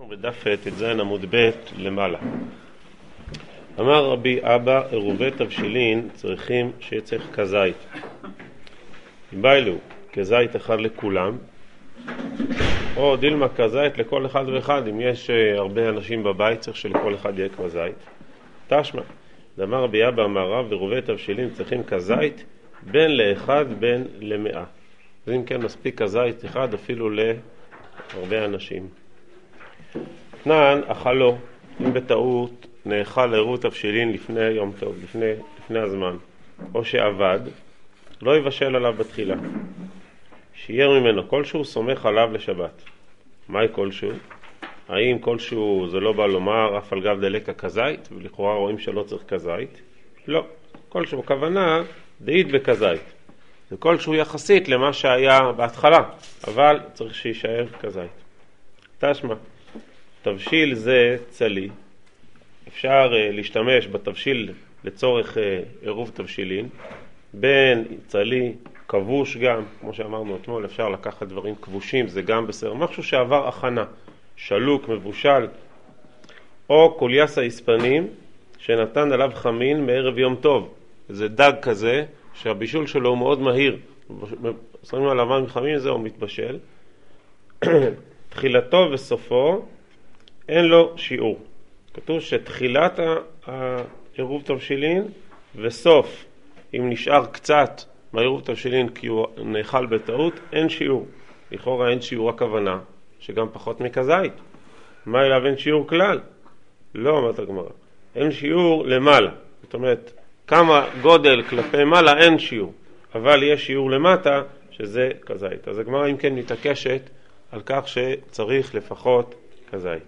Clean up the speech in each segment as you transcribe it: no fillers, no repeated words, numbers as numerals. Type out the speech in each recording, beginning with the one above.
אנחנו בדף ט"ז עמוד ב' למעלה. אמר רבי אבא, עירובי תבשילין צריכים שצריך כזית. באילו כזית אחד לכולם, או דילמה כזית לכל אחד ואחד. אם יש הרבה אנשים בבית צריך שלכל אחד יהיה כזית. תשמע, אמר רבי אבא, אמר רב, עירובי תבשילין צריכים כזית בין לאחד בין למאה. אז אם כן מספיק כזית אחד אפילו להרבה אנשים. תנן אכלו, אם בטעות נאכל עירוב תבשילין לפני יום טוב, לפני הזמן, או שעבד, לא יבשל עליו בתחילה. שיער ממנו כלשהו, סומך עליו לשבת. מהי כלשהו? האם כלשהו זה לא בא לומר אף על גב דלקה כזית, ולכאורה רואים שלא צריך כזית? לא. כלשהו כוונה דאית בכזית. זה כלשהו יחסית למה שהיה בהתחלה, אבל צריך שישאר כזית. תשמע, תבשיל זה צלי. אפשר להשתמש בתבשיל לצורך עירוב תבשילין. בין צלי, כבוש גם, כמו שאמרנו אתמול, אפשר לקחת דברים כבושים, זה גם בסדר. משהו שעבר הכנה, שלוק, מבושל, או קוליאס היספנים, שנתן עליו חמין מערב יום טוב. זה דג כזה, שהבישול שלו הוא מאוד מהיר. שמים עליו מים חמים, זהו מתבשל. תחילתו וסופו, אין לו שיעור. כתוב שתחילת העירוב תבשילין וסוף, אם נשאר קצת מהעירוב תבשילין כי הוא נאכל בטעות, אין שיעור. לכאורה אין שיעור הכוונה, שגם פחות מכזית. מה אליו אין שיעור כלל? לא, אומרת הגמרא. אין שיעור למעלה. זאת אומרת, כמה גודל כלפי מעלה אין שיעור. אבל יש שיעור למטה שזה כזית. אז הגמרא אם כן מתעקשת על כך שצריך לפחות כזית.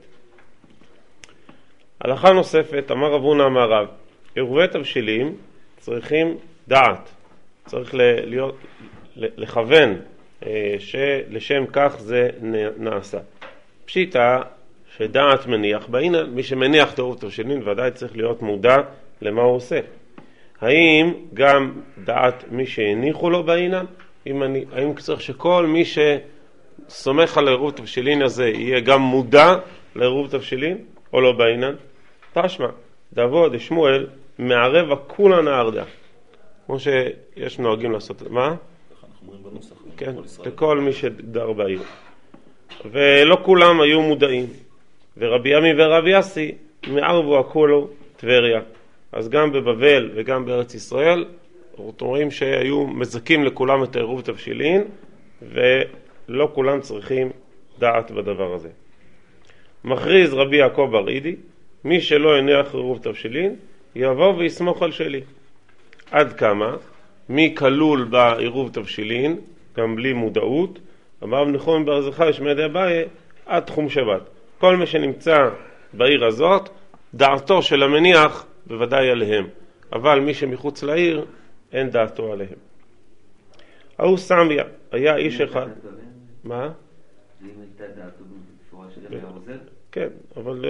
הלכה נוספת, אמר רב הונא אמר רב, עירובי תבשילים צריכים דעת. צריך לכוון שלשם כך זה נעשה. פשיטה שדעת מניח בעינן, מי שמניח את עירוב תבשילין ודאי צריך להיות מודע למה הוא עושה. האם גם דעת מי שהניחו לו בעינן? האם צריך שכל מי שסומך על עירוב תבשילין הזה יהיה גם מודע לעירוב תבשילין או לא בעינן? תשמע, דוד שמואל מערב הכולה נהרדה, כמו שיש נוהגים לעשות. מה? אנחנו אומרים בנוסח. כן, לכל מי שדר בעיר. ולא כולם היו מודעים. ורבי עמי ורבי יאסי מערבו הכולו טבריה. אז גם בבבל וגם בארץ ישראל, רואים שהיו מזכים לכולם את העירוב תבשילין, ולא כולם צריכים דעת בדבר הזה. מכריז רבי יעקב בר אידי, מי שלא הניח עירוב תבשילין, יבוא ויסמוך על שלי. עד כמה? מי כלול בעירוב תבשילין, גם בלי מודעות, אמר נחום בר זכאי שמעי אביי, עד תחום שבת. כל מי שנמצא בעיר הזאת, דעתו של המניח בוודאי עליהם. אבל מי שמחוץ לעיר, אין דעתו עליהם. ההוא סמיה, היה איש אחד. מה? אם הייתה דעתו בצורה של היה עוזר? כן, אבל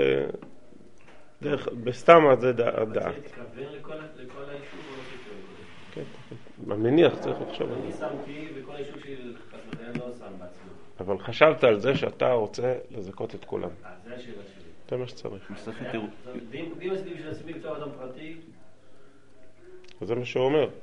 בסתם זה דעת. תתכוון לכל היישוב או לא תתכוון? כן, המניח צריך לחשוב על אני זה. שמתי וכל היישוב של חסמתיין לא שם בעצמו. אבל חשבת על זה שאתה רוצה לזכות את כולם. זה השאלה שלי. זה מה שצריך. ואם עשיתי בשביל עצמי בתור אדם פרטי? זה מה שהוא אומר.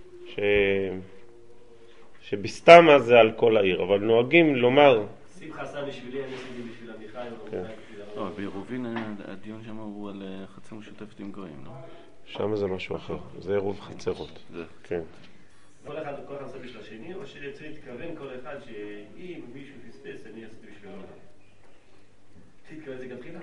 שבסתמה זה על כל העיר, אבל נוהגים לומר... שמחה עשה בשבילי, אני עשיתי בשביל עמיחי. לא, בעירובין הדיון שם הוא על חצר משותפת עם גויים, לא? שם זה משהו אחר, זה עירוב חצרות. כן. כל אחד עושה בשביל השני, או שרצוי להתכוון כל אחד שאם מישהו פספס, אני עשיתי בשביל העולם. תתכוון זה גם תחילה.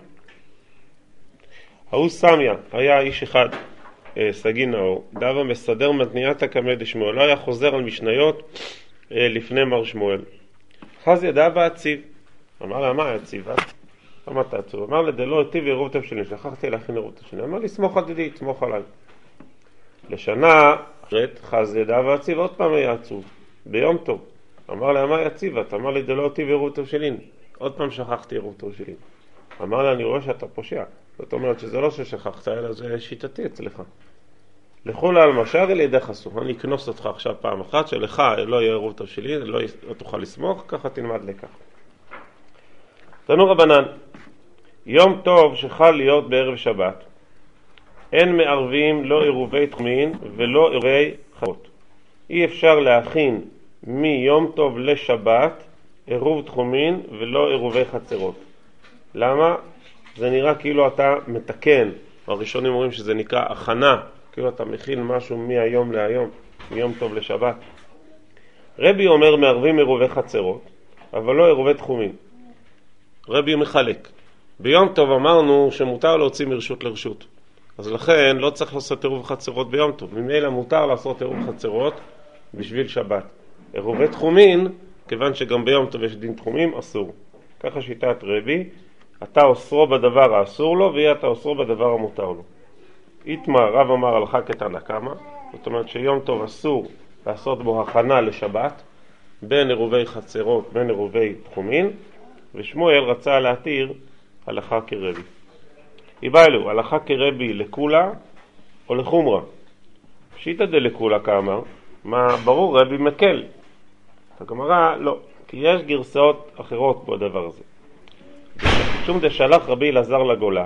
ההוא סמיה, היה איש אחד, סגי נאור, דאבה מסדר מתניית הקמא דשמואל, לא היה חוזר על משניות לפני מר שמואל. חז ידע והציב. אמר לה, מה הציבה? למה אתה עצוב? אמר לה, דלא היטיב עירוב תבשילין, שכחתי להכין עירוב תבשילין. אמר לי, סמוך על דידי, סמוך עליי. לשנה אחרת, חז ידע והציב, עוד פעם היה עצוב, ביום טוב. אמר לה, מה יציבת? אמר לי, דלא היטיב עירוב תבשילין. עוד פעם שכחתי עירוב תבשילין. אמר לה, אני רואה שאתה פושע. זאת אומרת שזה לא ששכחת, אלא זה שיטתי אצלך. לכו לה על משאר על ידי חסוך, אני אכנוס אותך עכשיו פעם אחת, שלך לא יהיה עירוב תבשילין, לא תוכל לסמוך, ככה תלמד לקח. תנו רבנן, יום טוב שחל להיות בערב שבת, אין מערבים לא עירובי תחומין ולא עירובי חצרות. אי אפשר להכין מיום טוב לשבת עירוב תחומין ולא עירובי חצרות. למה? זה נראה כאילו אתה מתקן. הראשונים אומרים שזה נקרא הכנה, כאילו אתה מכין משהו מהיום להיום, מיום טוב לשבת. רבי אומר מערבים עירובי חצרות, אבל לא עירובי תחומין. רבי מחלק. ביום טוב אמרנו שמותר להוציא מרשות לרשות. אז לכן לא צריך לעשות עירוב חצרות ביום טוב. ממילא מותר לעשות עירוב חצרות בשביל שבת. עירובי תחומין, כיוון שגם ביום טוב יש דין תחומים, אסור. ככה שיטת רבי, אתה אוסרו בדבר האסור לו, ויהיה אתה אוסרו בדבר המותר לו. איתמה, רב אמר הלכה כתנא קמא, זאת אומרת שיום טוב אסור לעשות בו הכנה לשבת, בין עירובי חצרות, בין עירובי תחומין, ושמואל רצה להתיר הלכה כרבי. איבאלו, הלכה כרבי לקולה או לחומרה? פשיטא דלקולה כאמר, מה ברור רבי מקל. הגמרא לא, כי יש גרסאות אחרות בדבר הזה. משום דשלח רבי אלעזר לגולה,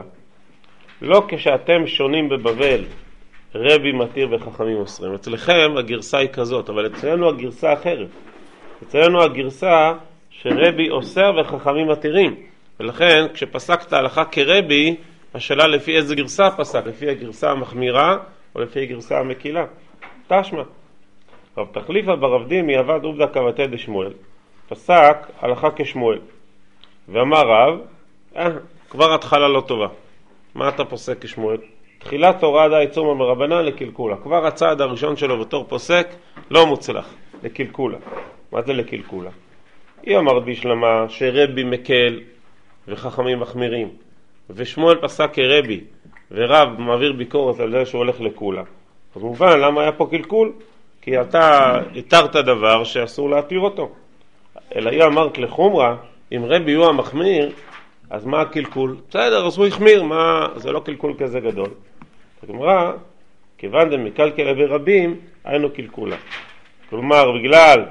לא כשאתם שונים בבבל רבי מתיר וחכמים אוסרים. אצלכם הגרסה היא כזאת, אבל אצלנו הגרסה אחרת. אצלנו הגרסה שרבי אוסר וחכמים מתירים. ולכן כשפסקת הלכה כרבי, השאלה לפי איזה גרסה פסק, לפי הגרסה המחמירה או לפי הגרסה המקילה. תשמע. רב תחליפה ברב דימי עבד עובדא כבתי דשמואל, פסק הלכה כשמואל. ואמר רב, כבר התחלה לא טובה. מה אתה פוסק כשמואל? תחילת הוראה העיצום מרבנן לקלקולה. כבר הצעד הראשון שלו בתור פוסק לא מוצלח, לקלקולה. מה זה לקלקולה? היא אמרת בשלמה שרבי מקל וחכמים מחמירים, ושמואל פסק כרבי, ורב מעביר ביקורת על זה שהוא הולך לקולה. אז מובן למה היה פה קלקול? כי אתה התרת דבר שאסור להתיר אותו. אלא היא אמרת לחומרה, אם רבי הוא המחמיר, אז מה הקלקול? בסדר, אז הוא החמיר, זה לא קלקול כזה גדול. הגמרא, כיוון דמקלקל ברבים, היינו קלקולה. כלומר, בגלל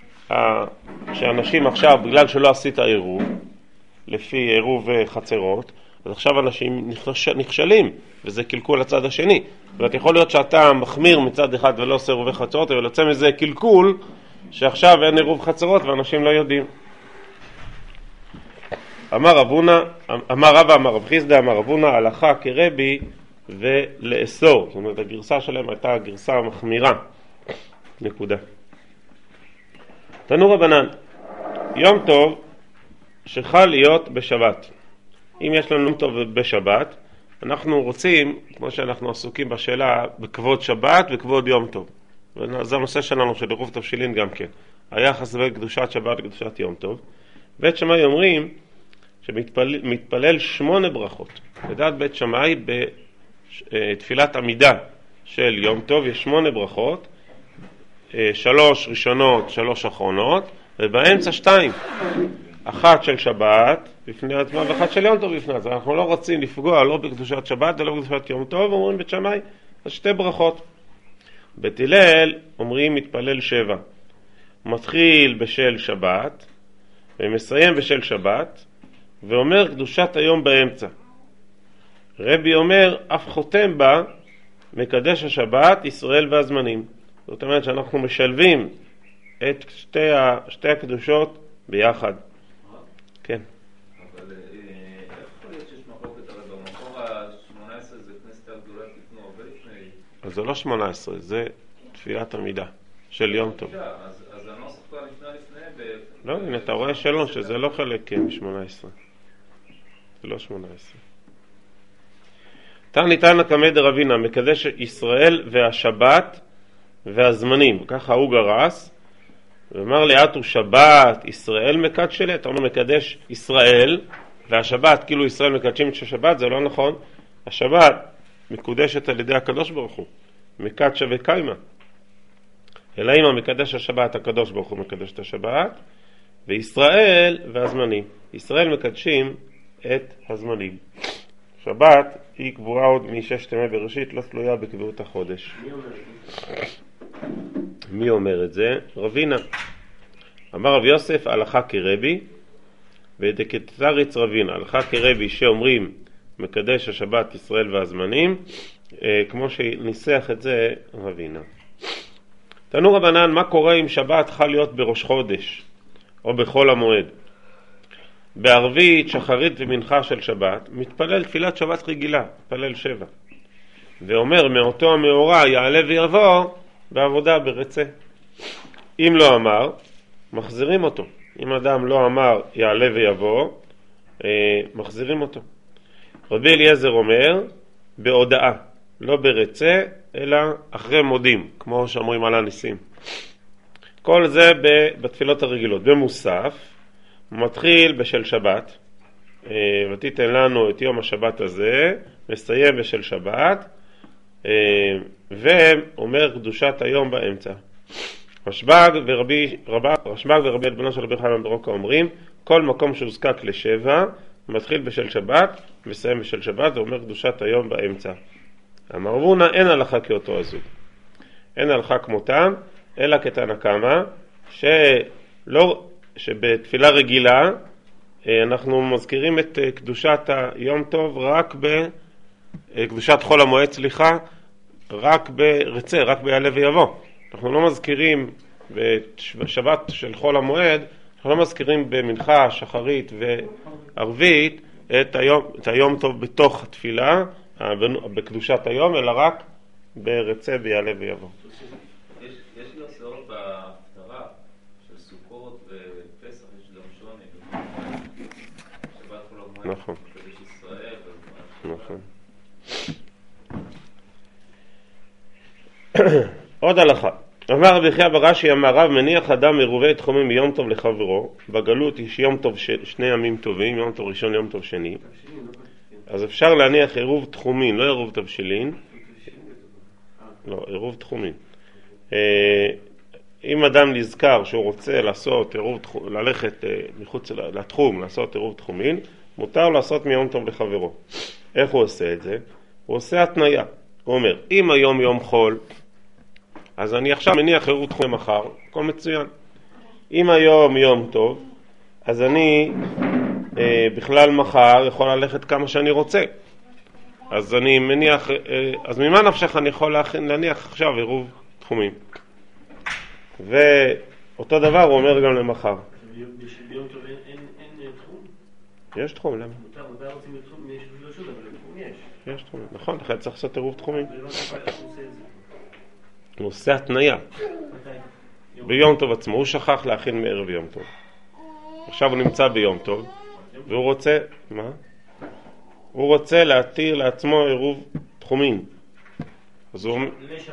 שאנשים עכשיו, בגלל שלא עשית עירוב, לפי עירוב חצרות, אז עכשיו אנשים נכשלים, וזה קלקול לצד השני. זאת אומרת, יכול להיות שאתה מחמיר מצד אחד ולא עושה עירובי חצרות, אבל יוצא מזה קלקול, שעכשיו אין עירוב חצרות ואנשים לא יודעים. אמר רבא, אמר רב חיסדא, אמר רבונה, הלכה כרבי ולאסור. זאת אומרת, הגרסה שלהם הייתה הגרסה המחמירה. נקודה. תנו רבנן, יום טוב שחל להיות בשבת. אם יש לנו יום טוב בשבת, אנחנו רוצים, כמו שאנחנו עסוקים בשאלה, בכבוד שבת וכבוד יום טוב. וזה הנושא שלנו של עירוב תבשילין גם כן. היחס בין קדושת שבת לקדושת יום טוב. בית שמאי אומרים שמתפלל 8 ברכות. לדעת בית שמאי בתפילת עמידה של יום טוב יש 8 ברכות, 3 ראשונות, 3 אחרונות, ובאמצע 2. אחת של שבת בפני עצמה ואחת של יום טוב בפני עצמה. אנחנו לא רוצים לפגוע לא בקדושת שבת ולא בקדושת יום טוב, אומרים בית שמאי, אז 2 ברכות. בית הלל אומרים מתפלל 7. מתחיל בשל שבת ומסיים בשל שבת ואומר קדושת היום באמצע. רבי אומר אף חותם בה מקדש השבת ישראל והזמנים. זאת אומרת שאנחנו משלבים את שתי הקדושות ביחד. כן. אבל איך יכול להיות שיש מחלוקת? הרי במקור ה-18 זה כנסת הגדולה תקנו הרבה לפני. אז זה לא 18, זה תפילת עמידה של יום טוב. אז הנוסח כבר נשנה לפני לא, הנה אתה רואה שלום שזה לא חלק מ-18. זה לא 18. ניתן הקמא דרבינה, מקדש ישראל והשבת והזמנים. ככה הוא גרס. ואמר ליעתו שבת ישראל מקדשלה. אתה אומר מקדש ישראל והשבת, כאילו ישראל מקדשים את השבת, זה לא נכון. השבת מקודשת על ידי הקדוש ברוך הוא. מקדשה וקיימה. אלא אם המקדש השבת, הקדוש ברוך הוא מקדש את השבת. וישראל והזמנים. ישראל מקדשים את הזמנים. שבת היא קבועה עוד מ6 ימי בראשית, לא תלויה בקביעות החודש. מי אומר את זה? רבינה. אמר רב יוסף, הלכה כרבי, ודקתריץ רבין, הלכה כרבי שאומרים מקדש השבת ישראל והזמנים, כמו שניסח את זה רבינה. תנו רבנן, מה קורה אם שבת חל להיות בראש חודש או בחול המועד? בערבית, שחרית ומנחה של שבת מתפלל תפילת שבת רגילה, מתפלל 7, ואומר מאותו המאורע יעלה ויבוא בעבודה ברצה. אם לא אמר, מחזירים אותו. אם אדם לא אמר יעלה ויבוא, מחזירים אותו. רבי אליעזר אומר בהודעה, לא ברצה אלא אחרי מודים, כמו שאומרים על הניסים. כל זה בתפילות הרגילות. במוסף מתחיל בשל שבת, ותיתן לנו את יום השבת הזה, מסיים בשל שבת, ואומר קדושת היום באמצע. רשב"ג ורבי אלבנה של רבי חנן ברוקה אומרים, כל מקום שהוזקק ל7 מתחיל בשל שבת ומסיים בשל שבת, ואומר קדושת היום באמצע. אמר רב הונא, אין הלכה כאותו הזוג, אין הלכה כמותם, אלא כתנא קמא, שבתפילה רגילה אנחנו מזכירים את קדושת היום טוב רק קדושת חול המועד, רק ברצה, רק ביעלה ויבוא. אנחנו לא מזכירים בשבת של חול המועד, אנחנו לא מזכירים במנחה, שחרית וערבית את היום טוב בתוך התפילה, בקדושת היום, אלא רק ברצה ביעלה ויבוא. יש לי עשרות בהפטרה של סוכות ופסח, יש גם שוני. שבת חול המועד, נכון. קדוש ישראל. נכון. עוד הלכה. אמר רבי חייא ברש"י, אמר רב, מניח אדם מרובי תחומים מיום טוב לחברו, בגלות יש יום טוב שני ימים טובים, יום טוב ראשון, יום טוב שני, אז אפשר להניח עירוב תחומין, לא עירוב תבשילין, לא, עירוב תחומין. אם אדם נזכר שהוא רוצה לעשות ללכת מחוץ לתחום, לעשות עירוב תחומין, מותר לעשות מיום טוב לחברו. איך הוא עושה את זה? הוא עושה התניה. הוא אומר, אם היום יום חול, אז אני עכשיו מניח עירוב תחומין מחר, הכל מצוין. אם היום יום טוב, אז אני בכלל מחר יכול ללכת כמה שאני רוצה. אז אני מניח, אז ממה נפשך אני יכול להניח עכשיו עירוב תחומים. ואותו דבר הוא אומר גם למחר. ביום טוב אין תחום? יש תחום, למה? מותר רוצים לתחום, יש לא שוב, אבל לתחום יש. יש תחום, נכון, לכן צריך לעשות עירוב תחומים. ולא נפשך איך הוא עושה את זה. הוא עושה התניה. ביום טוב עצמו, הוא שכח להכין מערב יום טוב. עכשיו הוא נמצא ביום טוב, והוא רוצה, מה? הוא רוצה להתיר לעצמו עירוב תחומים. אז הוא אומר, לשבת.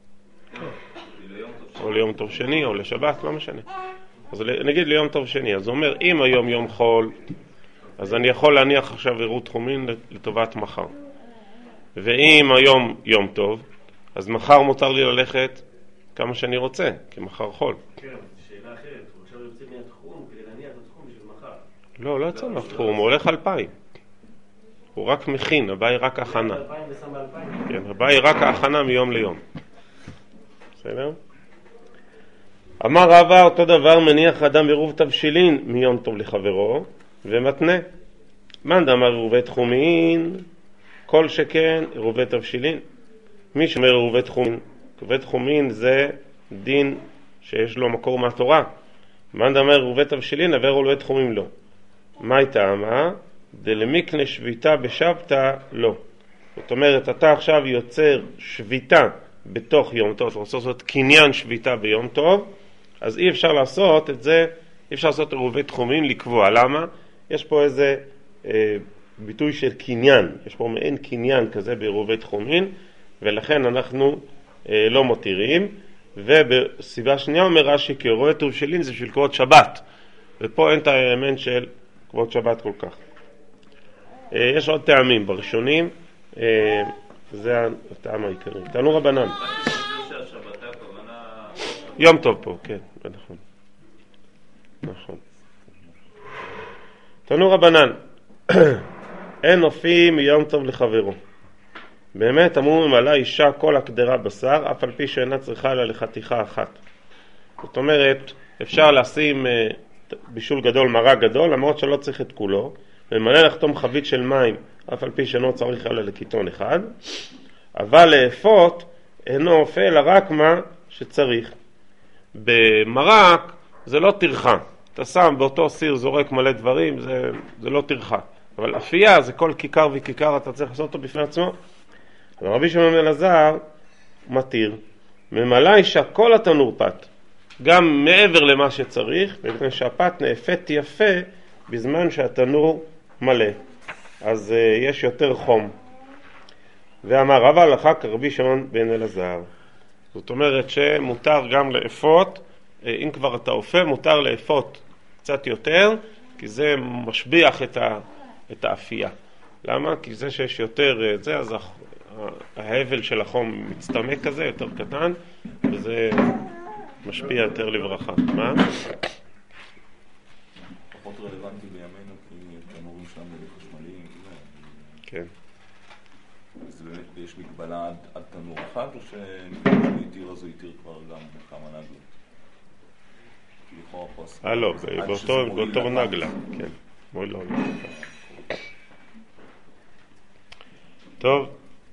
או ליום טוב שני, או לשבת, לא משנה. אז נגיד ליום טוב שני, אז הוא אומר, אם היום יום חול, אז אני יכול להניח עכשיו עירוב תחומים לטובת מחר. ואם היום יום טוב, אז מחר מותר לי ללכת כמה שאני רוצה, כי מחר חול. כן, שאלה אחרת, הוא עכשיו יוצא מהתחום כדי להניח את התחום בשביל מחר. לא, לא יוצא מהתחום, הוא הולך 2,000. הוא רק מכין, הבא היא רק הכנה. 2,000 ושם 2,000? כן, הבא היא רק ההכנה מיום ליום. בסדר? אמר רבא, אותו דבר מניח אדם עירוב תבשילין מיום טוב לחברו ומתנה. מאן דאמר עירובי תחומין, כל שכן עירובי תבשילין. מי שאומר עירובי תחומין, עירובי תחומין זה דין שיש לו מקור מהתורה. מאן דאמר עירובי תבשילין, עבר עירובי תחומין לא. מה הייתה אמה? דלמיקנה שביתה בשבתא לא. זאת אומרת, אתה עכשיו יוצר שביתה בתוך יום טוב, אתה רוצה לעשות קניין שביתה ביום טוב, אז אי אפשר לעשות את זה, אי אפשר לעשות עירובי תחומין לקבוע. למה? יש פה איזה ביטוי של קניין, יש פה מעין קניין כזה בעירובי תחומין, ולכן אנחנו לא מותירים. ובסיבה שנייה אומר רש"י, כי עירובי תבשילין זה בשביל כבוד שבת, ופה אין את האלמנט של כבוד שבת כל כך. יש עוד טעמים בראשונים, זה הטעם העיקרי. תנו רבנן. יום טוב פה, כן, נכון. נכון. תנו רבנן. אין נופים מיום טוב לחברו. באמת אמרו ממלא אישה כל הקדרה בשר, אף על פי שאינה צריכה אלא לחתיכה אחת. זאת אומרת, אפשר לשים בישול גדול, מרק גדול, למרות שלא צריך את כולו, ומלא לחתום חבית של מים, אף על פי שאינו צריך אלא לקיטון אחד, אבל לאפות אינו אופה אלא רק מה שצריך. במרק זה לא טרחה, אתה שם באותו סיר זורק מלא דברים, זה לא טרחה, אבל אפייה זה כל כיכר וכיכר, אתה צריך לעשות אותו בפני עצמו. אבל רבי שמעון בן אלעזר מתיר, ממלא אישה כל התנור פת, גם מעבר למה שצריך, מפני שהפת נאפת יפה בזמן שהתנור מלא, אז יש יותר חום. ואמר רב ההלכה כרבי שמעון בן אלעזר, זאת אומרת שמותר גם לאפות, אם כבר אתה אופה מותר לאפות קצת יותר, כי זה משביח את האפייה. למה? כי זה שיש יותר זה, אז ההבל של החום מצטמק כזה, יותר קטן, וזה משפיע יותר לברכה. מה? פחות רלוונטי בימינו, כי תנורים שלנו חשמליים. כן. אז באמת יש מגבלה עד תנור אחד, או שהוא יתיר אז הוא יתיר כבר גם כמה נגלות? לא, באותו נגלה, כן. מועיל לא. טוב.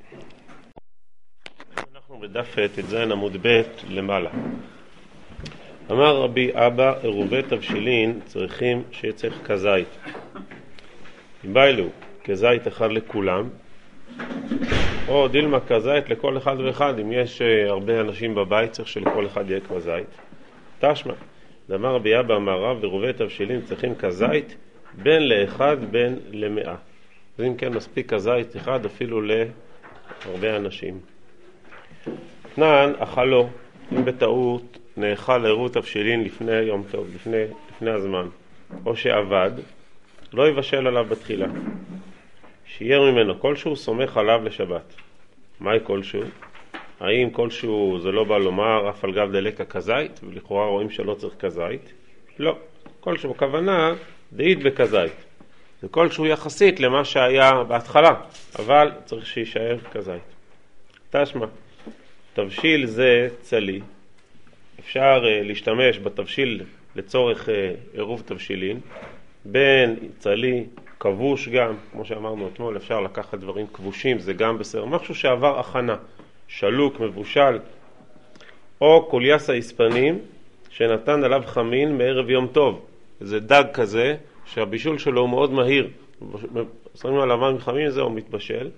אנחנו בדף ט"ז עמוד ב' למעלה. אמר רבי אבא עירובי תבשילין צריכים שצריך כזית. אם באילו כזית אחד לכולם, או דילמה כזית לכל אחד ואחד, אם יש הרבה אנשים בבית צריך שלכל אחד יהיה כזית. תשמע, אמר רבי אבא אמר רב עירובי תבשילין צריכים כזית בין לאחד בין למאה. אז אם כן מספיק כזית אחד אפילו להרבה אנשים. תנן אכלו, אם בטעות נאכל עירוב תבשילין לפני יום טוב, לפני הזמן, או שעבד, לא יבשל עליו בתחילה. שיהיה ממנו כלשהו סומך עליו לשבת. מהי כלשהו? האם כלשהו זה לא בא לומר אף על גב דלקה כזית, ולכאורה רואים שלא צריך כזית? לא. כלשהו כוונה דאית בכזית. זה כלשהו יחסית למה שהיה בהתחלה, אבל צריך שישאר כזית. תשמע, תבשיל זה צלי. אפשר להשתמש בתבשיל לצורך עירוב תבשילין, בין צלי, כבוש גם, כמו שאמרנו אתמול, אפשר לקחת דברים כבושים, זה גם בסדר, משהו שעבר הכנה, שלוק, מבושל, או קוליאס ההספנים, שנתן עליו חמין מערב יום טוב, זה דג כזה, שהבישול שלו הוא מאוד מהיר, שמים עליו מים חמים, זהו מתבשל,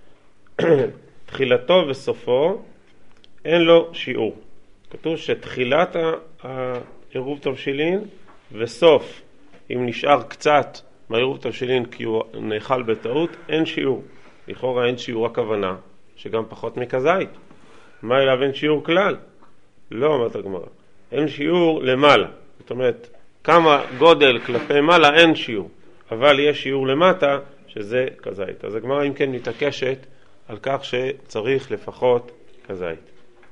תחילתו וסופו, אין לו שיעור. כתוב שתחילת העירוב תבשילין וסוף, אם נשאר קצת מהעירוב תבשילין כי הוא נאכל בטעות, אין שיעור. לכאורה אין שיעור הכוונה, שגם פחות מכזית. מה אליו אין שיעור כלל? לא, אומרת הגמרא. אין שיעור למעלה. זאת אומרת, כמה גודל כלפי מעלה אין שיעור. אבל יש שיעור למטה, שזה כזית. אז הגמרא אם כן מתעקשת על כך שצריך לפחות כזית.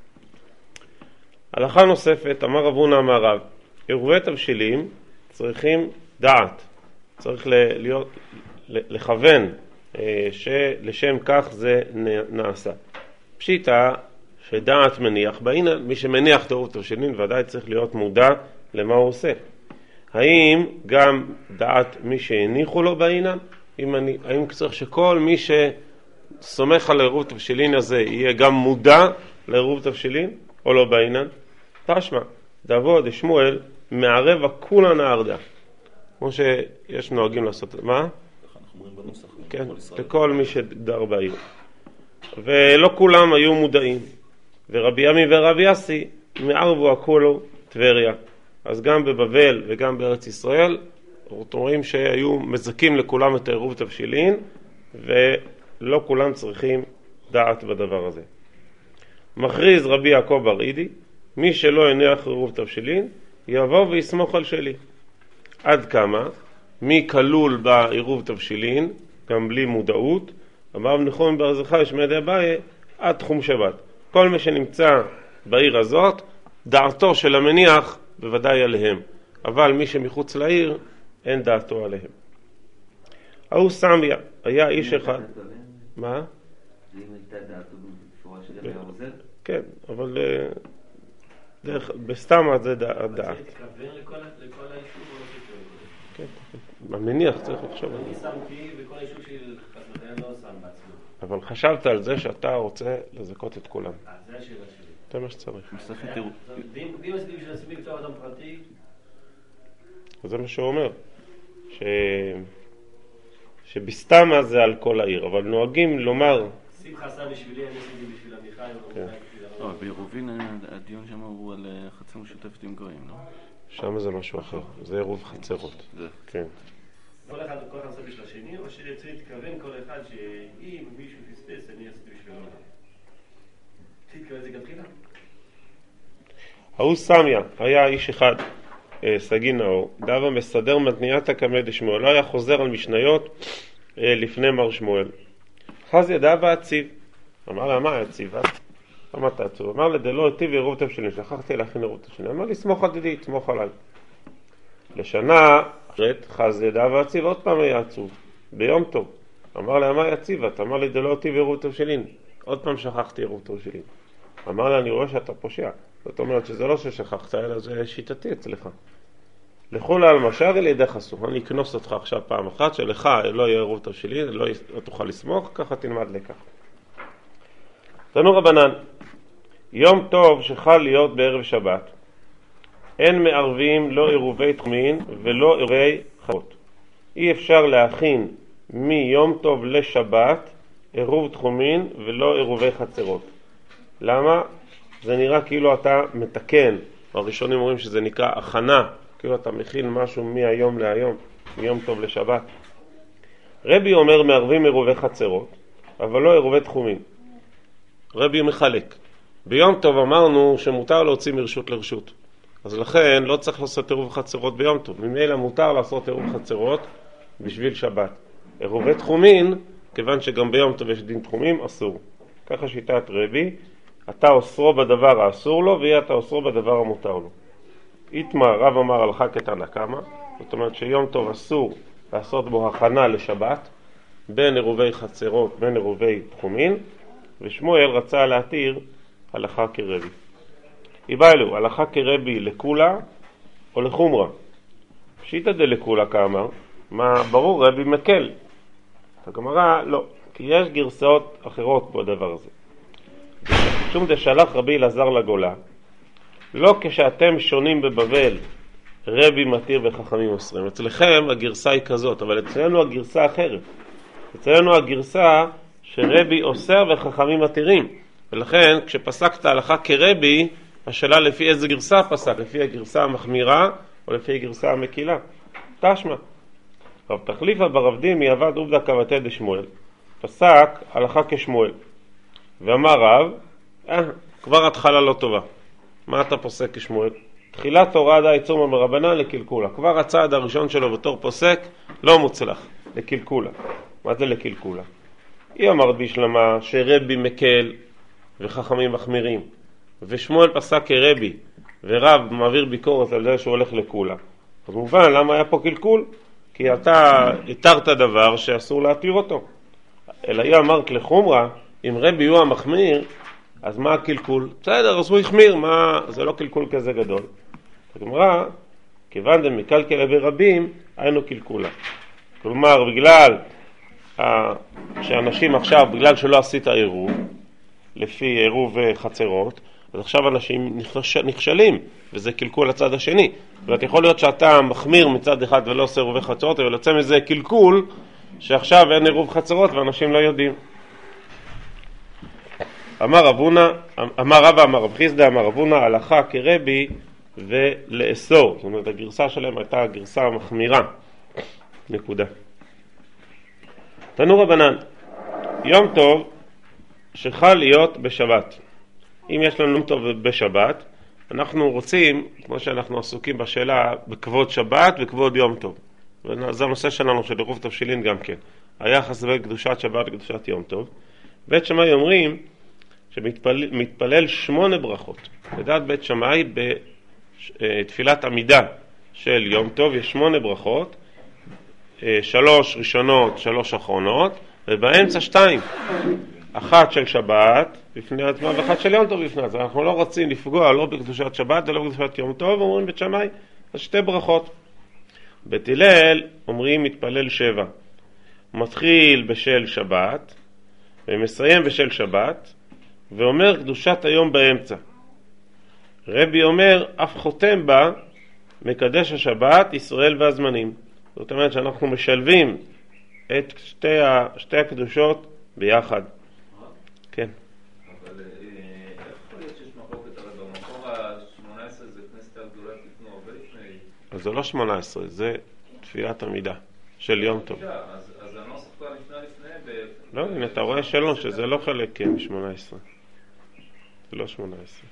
הלכה נוספת, אמר רב הונא אמר רב, עירובי תבשילים צריכים דעת, צריך לכוון שלשם כך זה נעשה. פשיטה שדעת מניח, בעינן מי שמניח את עירוב תבשילין ודאי צריך להיות מודע למה הוא עושה. האם גם דעת מי שהניחו לו בעינן? האם צריך שכל מי שסומך על עירוב תבשילין הזה יהיה גם מודע לעירוב תבשילין או לא בעינן? תשמע, דוד שמואל מערב הכולה נהרדה, כמו שיש נוהגים לעשות. מה? אנחנו אומרים בנוסח. כן, לכל מי שדר בעיר. ולא כולם היו מודעים. ורבי ימי ורבי יסי מערבו הכולו טבריה. אז גם בבבל וגם בארץ ישראל, אנחנו רואים שהיו מזכים לכולם את עירוב תבשילין, ולא כולם צריכים דעת בדבר הזה. מכריז רבי יעקב בר אידי, מי שלא הניח עירוב תבשילין, יבוא ויסמוך על שלי. עד כמה? מי כלול בעירוב תבשילין, גם בלי מודעות, אמר נחום בר זכאי שמעי אביי, עד תחום שבת. כל מי שנמצא בעיר הזאת, דעתו של המניח בוודאי עליהם. אבל מי שמחוץ לעיר, אין דעתו עליהם. ההוא סמיה, היה איש אחד. מה? אם הייתה דעתו בצורה של היה עוזר? כן, אבל בסתם זה דעת. צריך להתכוון לכל היישוב או לא כן, מניח, צריך לחשוב על אני זה. שמתי, וכל היישוב של חסמתיה לא שם בעצמו. אבל חשבת על זה שאתה רוצה לזכות את כולם. זה השאלה שלי. זה מה שצריך. מסכת עירובין. ואם עשיתי בשביל עצמי בתור אדם פרטי, זה מה שהוא אומר. שבסתמה זה על כל העיר, אבל נוהגים לומר... שמחה עשה בשבילי, אני עשיתי בשביל עמיחי, כן. בעירובין הדיון שם הוא על חצר משותפת עם גויים, לא? שם זה משהו אחר, זה עירוב חצרות. זה. כן. כל אחד עושה בשביל השני, או שצריך להתכוון כל אחד שאם מישהו פספס, אני עשיתי בשבילו. תתכוון זה גם תחילה. ההוא סמיה, היה איש אחד, סגי נאור, דאבה מסדר מתניעתא קמא דשמואל, לא היה חוזר על משניות לפני מר שמואל. חז ידע והציב. אמר לה, מה הציב? למה אתה עצוב? אמר לה, דלא היטיב עירוב תבשילין, שכחתי להכין עירוב תבשילין. אמר לי, סמוך על דידי, סמוך עליי. לשנה אחרת, חז ידע והציב, עוד פעם היה עצוב, ביום טוב. אמר לה, מה יציבת? אמר לי, דלא היטיב עירוב תבשילין. עוד פעם שכחתי עירוב תבשילין. אמר לה, אני רואה שאתה פושע. זאת אומרת שזה לא ששכחת, אלא זה שיטתי אצלך. לכו לה על משאר על ידך עשו. אני אכנוס אותך עכשיו פעם אחת, שלך לא יהיה עירוב תבשילין, לא תוכל לסמוך, ככה תלמד לקח. תנו רבנן, יום טוב שחל להיות בערב שבת, אין מערבים לא עירובי תחומין ולא עירובי חצרות. אי אפשר להכין מיום טוב לשבת עירוב תחומין ולא עירובי חצרות. למה? זה נראה כאילו אתה מתקן, הראשונים אומרים שזה נקרא הכנה, כאילו אתה מכין משהו מהיום להיום, מיום טוב לשבת. רבי אומר מערבים עירובי חצרות, אבל לא עירובי תחומין. רבי מחלק. ביום טוב אמרנו שמותר להוציא מרשות לרשות. אז לכן לא צריך לעשות עירוב חצרות ביום טוב. ממילא מותר לעשות עירוב חצרות בשביל שבת. עירובי תחומין, כיוון שגם ביום טוב יש דין תחומים, אסור. ככה שיטת רבי, אתה אוסרו בדבר האסור לו, ויהיה אתה אוסרו בדבר המותר לו. איתמה, רב אמר הלכה כתנא קמא, זאת אומרת שיום טוב אסור לעשות בו הכנה לשבת, בין עירובי חצרות, בין עירובי תחומין, ושמואל רצה להתיר הלכה כרבי. איבאלו, הלכה כרבי לקולה או לחומרה? פשיטא דלקולה כאמר, מה ברור רבי מקל. הגמרא לא, כי יש גרסאות אחרות בדבר הזה. משום דשלח רבי אלעזר לגולה, לא כשאתם שונים בבבל רבי מתיר וחכמים אוסרים. אצלכם הגרסה היא כזאת, אבל אצלנו הגרסה אחרת. אצלנו הגרסה שרבי אוסר וחכמים מתירים. ולכן כשפסקת הלכה כרבי, השאלה לפי איזה גרסה פסק, לפי הגרסה המחמירה או לפי הגרסה המקילה. תשמע. רב תחליפה ברב דימי עבד עובדא כבתי דשמואל, פסק הלכה כשמואל. ואמר רב, כבר התחלה לא טובה. מה אתה פוסק כשמואל? תחילת תורה די צומא מרבנן לקלקולה. כבר הצעד הראשון שלו בתור פוסק לא מוצלח, לקלקולה. מה זה לקלקולה? היא אמרת בשלמה שרבי מקל וחכמים מחמירים, ושמואל פסק כרבי, ורב מעביר ביקורת על זה שהוא הולך לקולה. אז מובן למה היה פה קלקול? כי אתה התרת דבר שאסור להתיר אותו. אלא היא אמרת לחומרה, אם רבי הוא המחמיר, אז מה הקלקול? בסדר, אז הוא החמיר, זה לא קלקול כזה גדול. הגמרא, כיוון דמקלקל ברבים, היינו קלקולה. כלומר, בגלל שאנשים עכשיו, בגלל שלא עשית עירוב, לפי עירוב חצרות, אז עכשיו אנשים נכשלים, וזה קלקול לצד השני. זאת יכול להיות שאתה מחמיר מצד אחד ולא עושה עירובי חצרות, אבל יוצא מזה קלקול, שעכשיו אין עירוב חצרות ואנשים לא יודעים. אמר רבא, אמר רב חיסדא, אמר רבונה, הלכה כרבי ולאסור. זאת אומרת, הגרסה שלהם הייתה הגרסה המחמירה. נקודה. תנו רבנן, יום טוב שחל להיות בשבת. אם יש לנו יום טוב בשבת, אנחנו רוצים, כמו שאנחנו עסוקים בשאלה, בכבוד שבת וכבוד יום טוב. וזה הנושא שלנו של עירוב תבשילין גם כן. היחס בין קדושת שבת וקדושת יום טוב. בית שמאי אומרים שמתפלל 8 ברכות. לדעת בית שמאי בתפילת עמידה של יום טוב יש 8 ברכות, 3 ראשונות, 3 אחרונות, ובאמצע 2. אחת של שבת בפני עצמה ואחת של יום טוב בפני עצמה. אנחנו לא רוצים לפגוע לא בקדושת שבת ולא בקדושת יום טוב, אומרים בית שמאי, אז 2 ברכות. בית הלל אומרים מתפלל 7. מתחיל בשל שבת ומסיים בשל שבת ואומר קדושת היום באמצע. רבי אומר אף חותם בה מקדש השבת ישראל והזמנים. זאת אומרת שאנחנו משלבים את שתי הקדושות ביחד. כן. אבל איך יכול להיות שיש מחלוקת? הרי במקור ה-18 זה כנסת הגדולה לפני הרבה לפני. אז זה לא 18, זה תפילת עמידה של יום טוב. אז הנוסח כבר לפני. לא, הנה אתה רואה שלום שזה לא חלק מ-18. זה לא 18.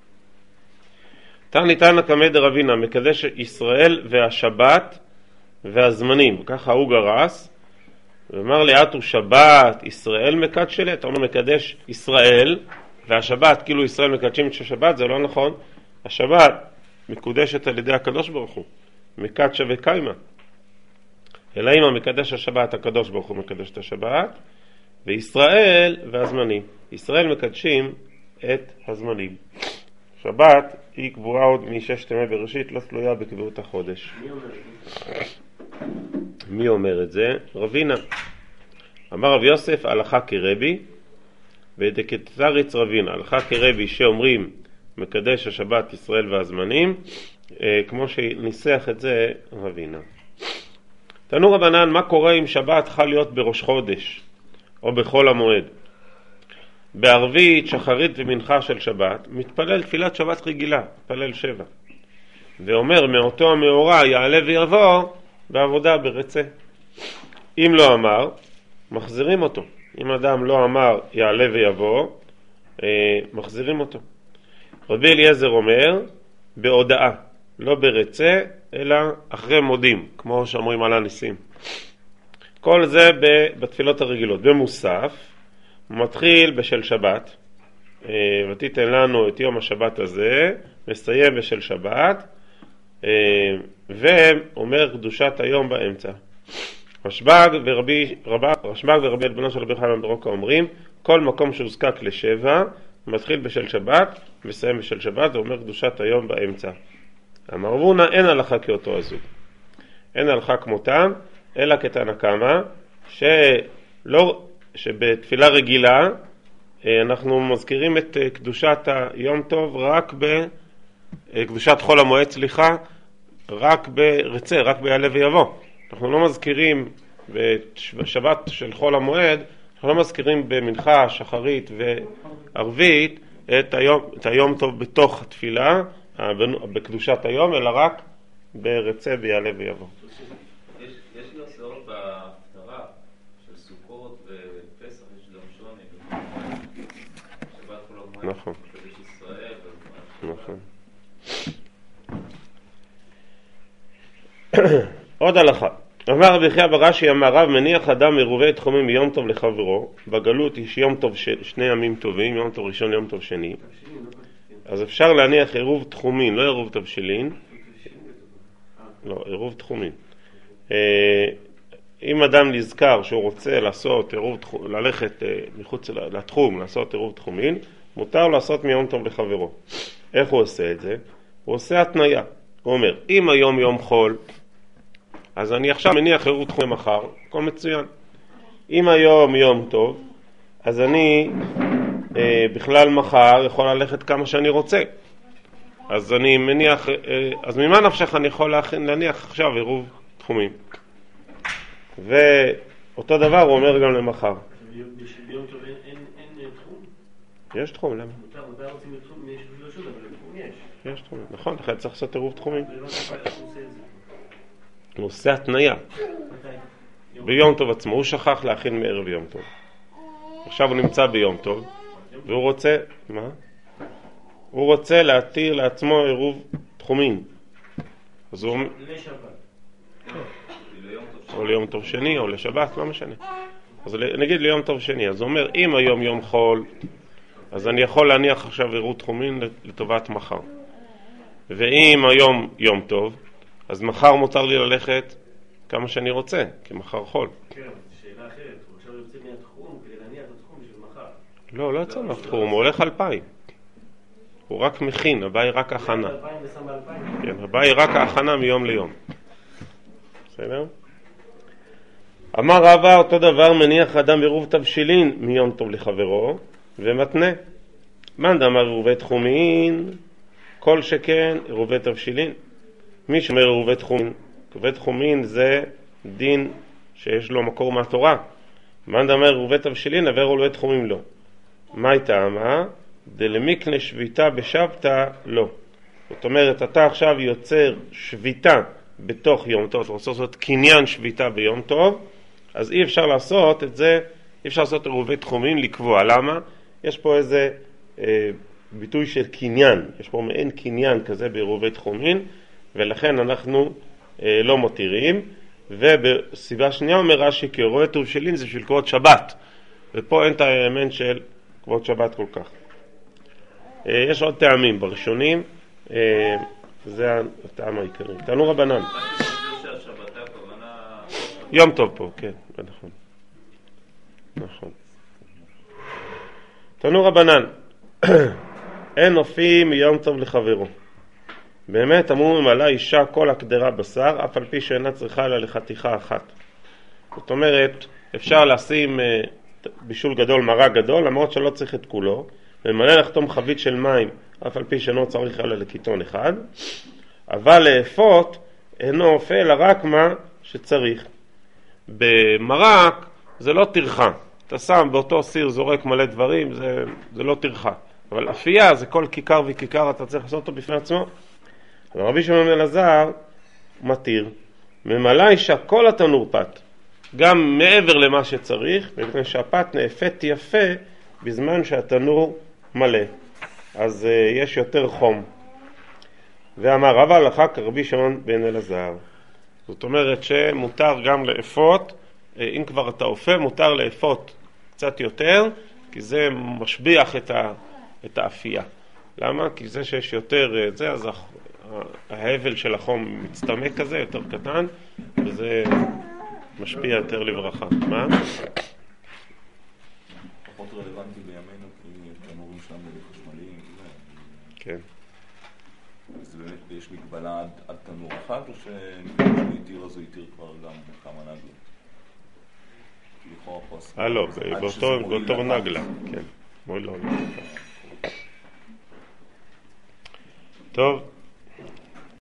תני תנא קמא דרבינא מקדש ישראל והשבת והזמנים. ככה הוא גרס. ואמר לי, עטו שבת, ישראל מקדשלה, אתה אומר מקדש ישראל, והשבת, כאילו ישראל מקדשים את השבת, זה לא נכון. השבת מקודשת על ידי הקדוש ברוך הוא, מקדשה וקיימה. אלא אם המקדש השבת, הקדוש ברוך הוא מקדש את השבת, וישראל והזמנים. ישראל מקדשים את הזמנים. שבת היא קבועה עוד מששת ימי בראשית, לא תלויה בקביעות החודש. מי אומר את זה? רבינה. אמר רב יוסף, הלכה כרבי, ודקתריץ רבינה. הלכה כרבי שאומרים מקדש השבת ישראל והזמנים, כמו שניסח את זה רבינה. תנו רבנן, מה קורה אם שבת חל להיות בראש חודש או בחול המועד? בערבית, שחרית ומנחה של שבת מתפלל תפילת שבת רגילה, מתפלל 7, ואומר מאותו המאורע יעלה ויבוא בעבודה ברצה. אם לא אמר, מחזירים אותו. אם אדם לא אמר יעלה ויבוא, מחזירים אותו. רבי אליעזר אומר בהודעה, לא ברצה אלא אחרי מודים, כמו שאומרים על הניסים. כל זה בתפילות הרגילות. במוסף מתחיל בשל שבת, ותיתן לנו את יום השבת הזה, מסיים בשל שבת, ואומר קדושת היום באמצע. רשב"ג ורבי אלבנו של רבי חיים ברוקה אומרים, כל מקום שהוזקק ל7 מתחיל בשל שבת ומסיים בשל שבת, ואומר קדושת היום באמצע. אמר רב הונא, אין הלכה כאותו הזוג, אין הלכה כמותם, אלא כתנא קמא, שבתפילה רגילה אנחנו מזכירים את קדושת היום טוב רק קדושת חול המועד, רק ברצה, רק ביעלה ויבוא. אנחנו לא מזכירים בשבת של חול המועד, אנחנו לא מזכירים במנחה, שחרית וערבית את היום טוב בתוך התפילה, בקדושת היום, אלא רק ברצה ביעלה ויבוא. יש לו סערות בהפטרה של סוכות ופסח, יש גם שוני, שבת חול המועד, נכון. מקדש ישראל, נכון. עוד הלכה. אמר רבי חייא בר אשי, אמר רב, מניח אדם עירובי תחומים מיום טוב לחברו. בגלות יש יום טוב, שני ימים טובים, יום טוב ראשון, יום טוב שני. אז אפשר להניח עירוב תחומין, לא עירוב תבשילין. לא, עירוב תחומין. אם אדם נזכר שהוא רוצה לעשות עירוב, ללכת מחוץ לתחום, לעשות עירוב תחומין, מותר לעשות מיום טוב לחברו. איך הוא עושה את זה? הוא עושה התניה. הוא אומר, אם היום יום חול, אז אני עכשיו מניח עירוב תחומין מחר, הכל מצוין. אם היום יום טוב, אז אני בכלל מחר יכול ללכת כמה שאני רוצה. אז אני מניח, אז ממה נפשך אני יכול להניח עכשיו עירוב תחומים. ואותו דבר הוא אומר גם למחר. ביום טוב אין תחום? יש תחום, למה? מותר רוצים לתחום, יש לא שום, אבל לתחום יש. יש תחום, נכון, לכן צריך לעשות עירוב תחומים. זה לא צריך איך הוא עושה את זה. הוא עושה התניה. ביום טוב עצמו, הוא שכח להכין מערב יום טוב. עכשיו הוא נמצא ביום טוב, והוא רוצה, מה? הוא רוצה להתיר לעצמו עירוב תחומין. אז הוא... לשבת. או ליום טוב שני, או לשבת, לא משנה. אז נגיד ליום טוב שני, אז הוא אומר, אם היום יום חול, אז אני יכול להניח עכשיו עירוב תחומין לטובת מחר. ואם היום יום טוב, אז מחר מותר לי ללכת כמה שאני רוצה, כי מחר חול. כן, שאלה אחרת, הוא עכשיו יוצא מהתחום כדי להניח את התחום בשביל מחר. לא יוצא מהתחום, הוא הולך 2,000. הוא רק מכין, הבא היא רק הכנה. 2,000 ושם ב-2,000. כן, הבא היא רק ההכנה מיום ליום. בסדר? אמר רבא, אותו דבר מניח אדם עירוב תבשילין מיום טוב לחברו ומתנה. מאן דאמר עירובי תחומין, כל שכן עירובי תבשילין. מי שאומר עירובי תחומין, עירובי תחומין זה דין שיש לו מקור מהתורה. מאן דאמר עירובי תבשילין, עבר עירובי תחומין לא. מה הייתה אמה? דלמיקנה שביתה בשבתא לא. זאת אומרת, אתה עכשיו יוצר שביתה בתוך יום טוב, אתה רוצה לעשות קניין שביתה ביום טוב, אז אי אפשר לעשות את זה, אי אפשר לעשות עירובי תחומין לקבוע. למה? יש פה איזה ביטוי של קניין, יש פה מעין קניין כזה בעירובי תחומין, ולכן אנחנו לא מותירים. ובסיבה שנייה אומר רש"י, כי עירובי תבשילין זה בשביל כבוד שבת, ופה אין את האלמנט של כבוד שבת כל כך. יש עוד טעמים בראשונים, זה הטעם העיקרי. תנו רבנן. יום טוב פה, כן, נכון. נכון. תנו רבנן. אין אופי מיום טוב לחברו. באמת אמרו ממלא אישה כל הקדרה בשר, אף על פי שאינה צריכה אלא לחתיכה אחת. זאת אומרת, אפשר לשים בישול גדול, מרק גדול, למרות שלא צריך את כולו, ומלא לחתום חבית של מים, אף על פי שאינו צריך אלא לקיטון אחד, אבל לאפות אינו אופה אלא רק מה שצריך. במרק זה לא טרחה, אתה שם באותו סיר זורק מלא דברים, זה לא טרחה, אבל אפייה זה כל כיכר וכיכר, אתה צריך לעשות אותו בפני עצמו. רבי שמעון בן אלעזר מתיר, ממלא אישה כל התנור פת, גם מעבר למה שצריך, מפני שהפת נאפת יפה בזמן שהתנור מלא, אז יש יותר חום. ואמר רבא הלכה כרבי שמעון בן אלעזר. זאת אומרת שמותר גם לאפות, אם כבר אתה אופה, מותר לאפות קצת יותר, כי זה משביח את האפייה. למה? כי זה שיש יותר אז ההבל של החום מצטמק כזה, יותר קטן, וזה משפיע יותר לברכה. מה? פחות רלוונטי בימינו, כי תנורים שלנו חשמליים. כן. אז באמת יש מגבלה עד תנור אחד, או שהוא יתיר אז הוא יתיר כבר גם כמה נגלות? לא, באותו נגלה, כן. בואי לא נגלה. טוב.